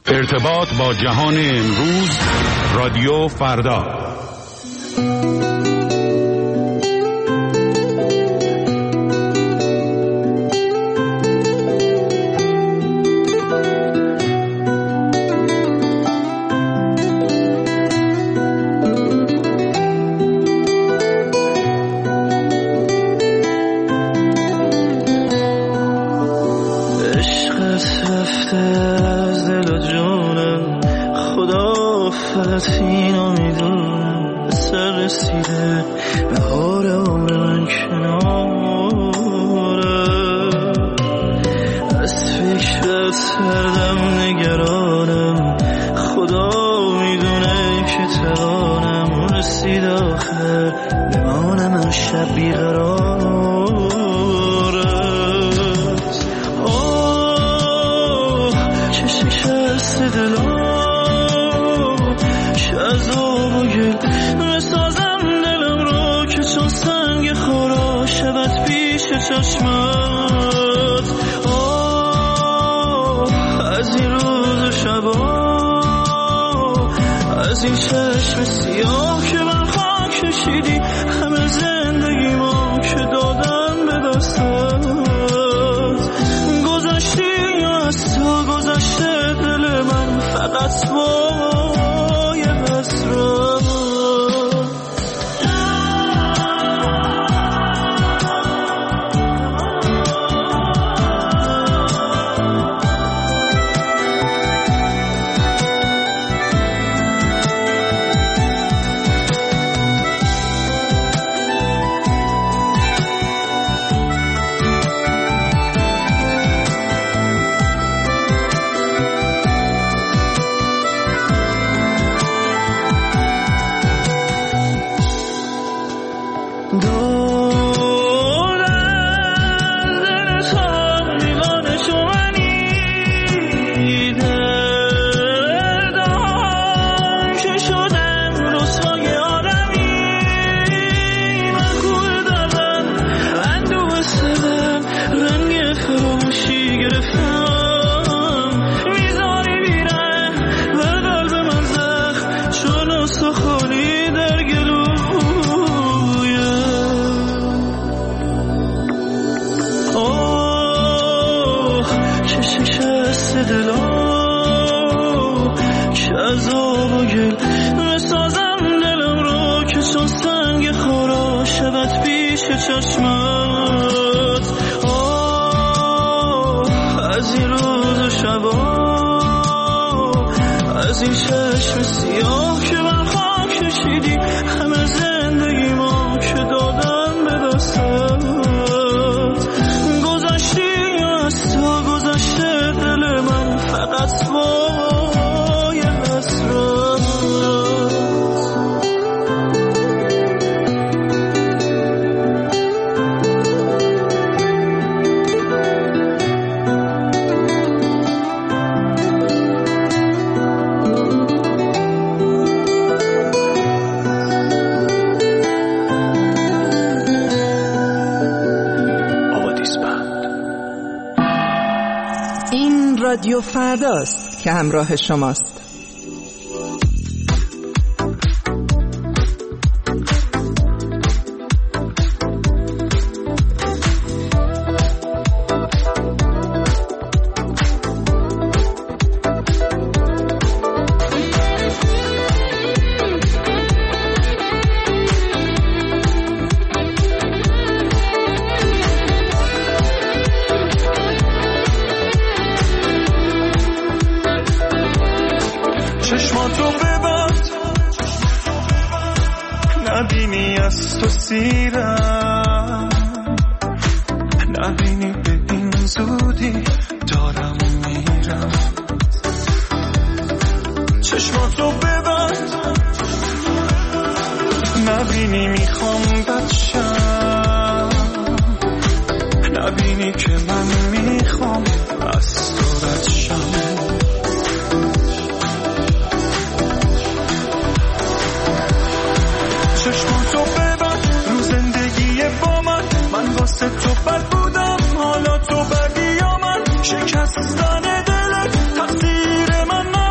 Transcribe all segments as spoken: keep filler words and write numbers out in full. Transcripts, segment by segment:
ارتباط با جهان امروز، رادیو فردا. اینو میدونم سر رسیده به حال عمر من کناره، از فکرت سردم نگرانم، خدا میدونه که توانم رسید آخر بمانم من شب بیقرارت. آه چه شکست دلم عذاب و گل بسازم دلم رو که چون سنگ خورا شود پیش چشمت. آه از این روز و شبا، از این چشم سیاه که من خاک کشیدی همه زندگی ما که دادن به دستت. گذشتی از تو گذشته دل من فقط با چشمت. آه از این روز و شبا، از این چشم سیاه که من خاک کشیدی همه زندگی ما که دادم به دستت. گذشتی از تو گذشته دل من فقط با یه حسرت. رادیو فرداست که همراه شماست. چشماتو ببند نبینی از تو سیرم، نبینی به این زودی دارم میرم. چشماتو ببند نبینی میخوام بچم، نبینی که من میخوام از تو رد شم. چشماتو ببند رو زندگی با من، من واسه تو بد بودم حالا تو بدی یا من. شکستن دلت تقصیر من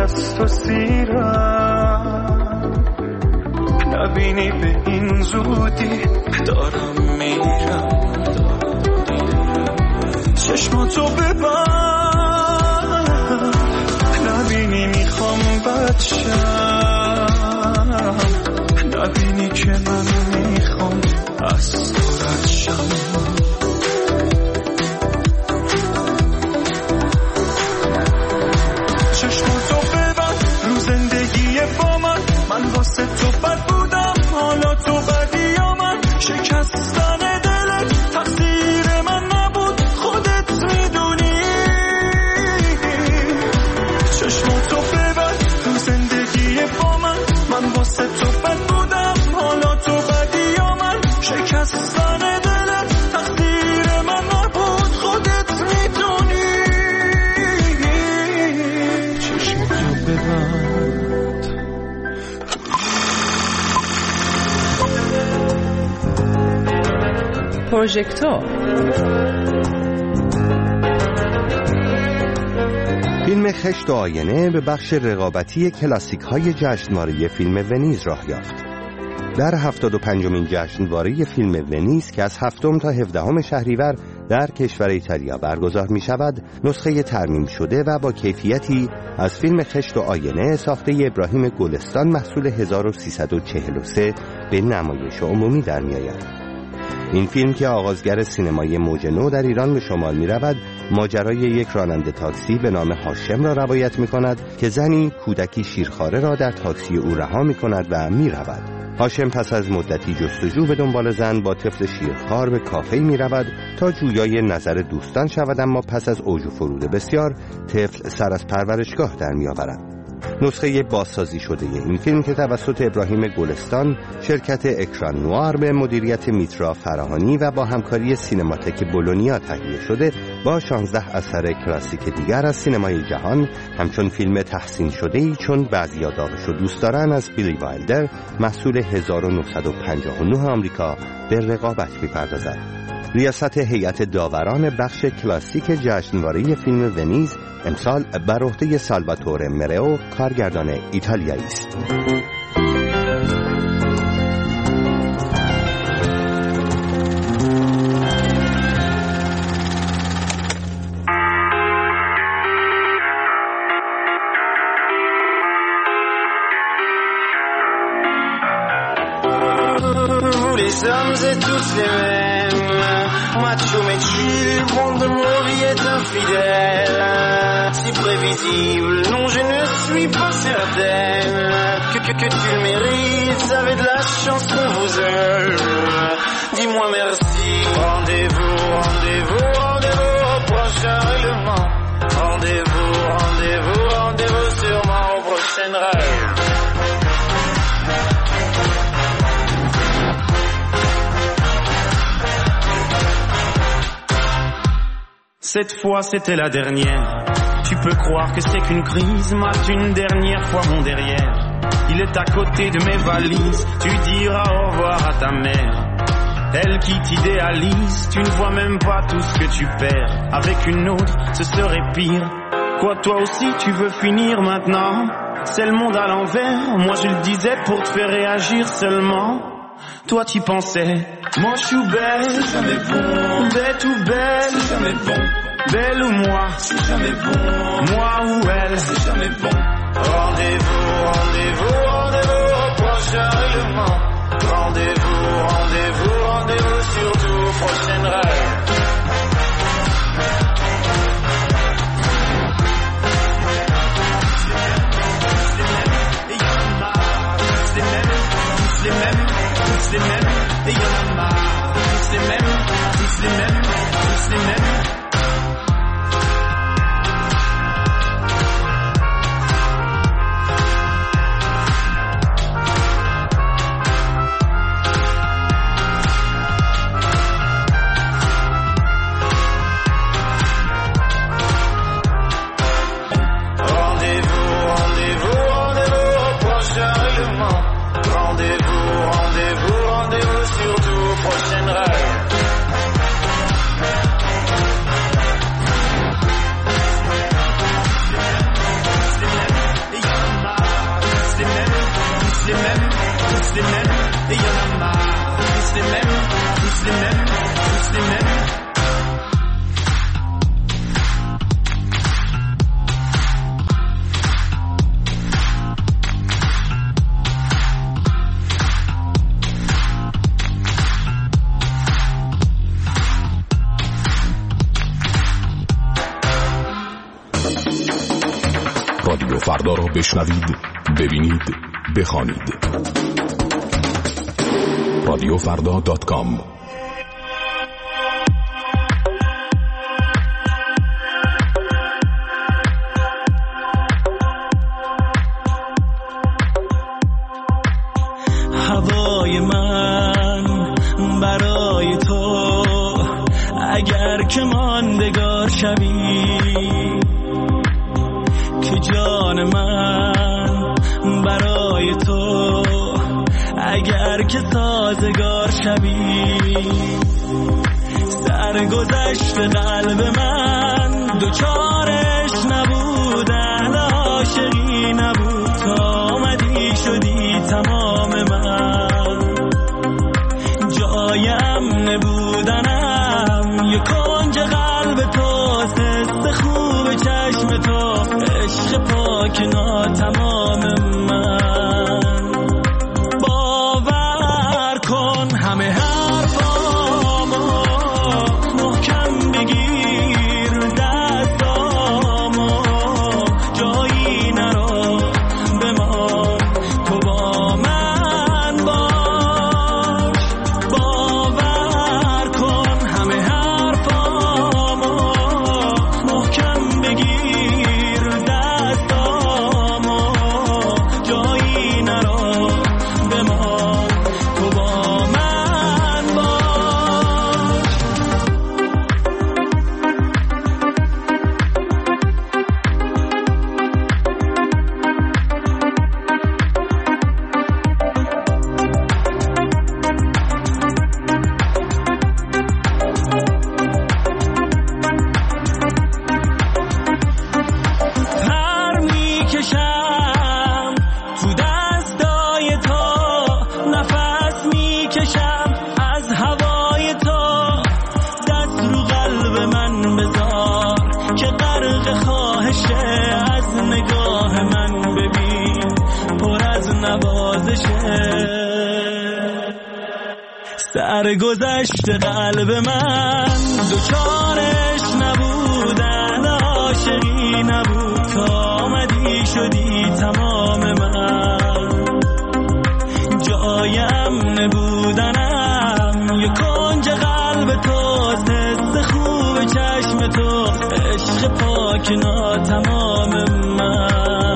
از تو سیرم، نبینی به این زودی دارم میرم. چشماتو ببند، نبینی میخوام بد شم، نبینی که من میخوام از تو رد شم. چشماتو ببند رو زندگی با من، من واسه تو بد بودم حالا تو بدی یا من. شکستن دلت تقصیر من نبود خودت میدونی. چشماتو ببند رو زندگی با من، من واسه تو بد بودم حالا تو بدی یا من. شکستن دلت تقصیر من نبود خودت میدونی. چشماتو ببند. پروژکتور فیلم خشت و آینه به بخش رقابتی کلاسیک های جشنواره فیلم ونیز راه یافت. در هفتاد و پنجمین جشنواره فیلم ونیز که از هفتم تا هفدهم شهریور در کشور ایتالیا برگزار می شود، نسخه ترمیم شده و با کیفیتی از فیلم خشت و آینه ساخته ابراهیم گلستان محصول هزار و سیصد و چهل و سه به نمایش عمومی در می آید. این فیلم که آغازگر سینمای موج نو در ایران به شمال می رود، ماجرای یک راننده تاکسی به نام هاشم را روایت می کند که زنی کودکی شیرخواره را در تاکسی او رها می کند و می رود. هاشم پس از مدتی جستجو به دنبال زن با طفل شیرخوار به کافه‌ای می رود تا جویای نظر دوستان شود، اما پس از اوج و فرود بسیار طفل سر از پرورشگاه در می آورد. نسخه بازسازی شده این فیلم که توسط ابراهیم گلستان، شرکت اکران نوار به مدیریت میترا فراهانی و با همکاری سینماتک بولونیا تهیه شده، با شانزده اثر کلاسیک دیگر از سینمای جهان همچون فیلم تحسین شده‌ای چون بعضیا داغش و دوست دارن از بیلی وایلدر محصول هزار و نهصد و پنجاه و نه آمریکا به رقابت می‌پردازد. ریاست هیئت داوران بخش کلاسیک جشنواره فیلم ونیز امسال بر عهده سالواتور مرئو، کارگردان ایتالیایی است. Les hommes et tous les mêmes, macho mais chill, monde de nos vies est infidèle, si prévisible, non je ne suis pas certaine, que, que, que tu le mérites, vous avez de la chance qu'on vous aime, dis-moi merci, rendez-vous, rendez-vous, rendez-vous au prochain règlement, rendez-vous, rendez-vous, rendez-vous sûrement au prochain rêve. Cette fois c'était la dernière. Tu peux croire que c'est qu'une crise, mate une dernière fois mon derrière. Il est à côté de mes valises, tu diras au revoir à ta mère. Elle qui t'idéalise, tu ne vois même pas tout ce que tu perds. Avec une autre, ce serait pire. Quoi, toi aussi tu veux finir maintenant? C'est le monde à l'envers, moi je le disais pour te faire réagir seulement. Toi t'y pensais, moi je suis belle, c'est jamais bon. Bête ou belle, c'est jamais bon. Belle ou moi, c'est jamais bon. Moi ou elle, c'est jamais bon. Rendez-vous, rendez-vous, rendez-vous au prochain règlement. Rendez-vous, rendez-vous, rendez-vous surtout au prochain rêve. Les mêmes, tous les mêmes, et y'en a marre, tous les mêmes, tous les mêmes, tous les mêmes. Rendez-vous, rendez-vous, rendez-vous au prochain règlement. Rendez-vous, rendez-vous, rendez-vous surtout au prochain rêve. فردا را بشنوید، ببینید، بخوانید. رادیو فردا دات کام. هوای من برای تو اگر که ماندگار شوی، که جان من برای تو اگر که سازگار شوی، سرگذشت قلب من دوچارش نبود، اهل عاشقی نبود، تا آمدی شدی تمام من، جایم نبودنم یک کنج قلب تو، سست خوب چشم تو، عشق پاک ناتمام من. باور کن همه حرفامو محکم بگیر، دستامو جایی نرو بمان، تو با من باش. باور کن همه حرفامو محکم بگیر، دستامو جایی نرو بمان، تو با من باش. پر میکشم تو دستای تو، نفس میکشم از هوای تو، دست رو قلب من بذار که غرق خواهشه، از نگاه من ببین پر از نوازشه، سرگذشت قلب من دوچارش نبود، اهل عاشقی نبود، تا آمدی شدی تمام من، جایم نبودنم یک کنج قلب تو، سست خوب چشم تو، عشق پاک ناتمام من.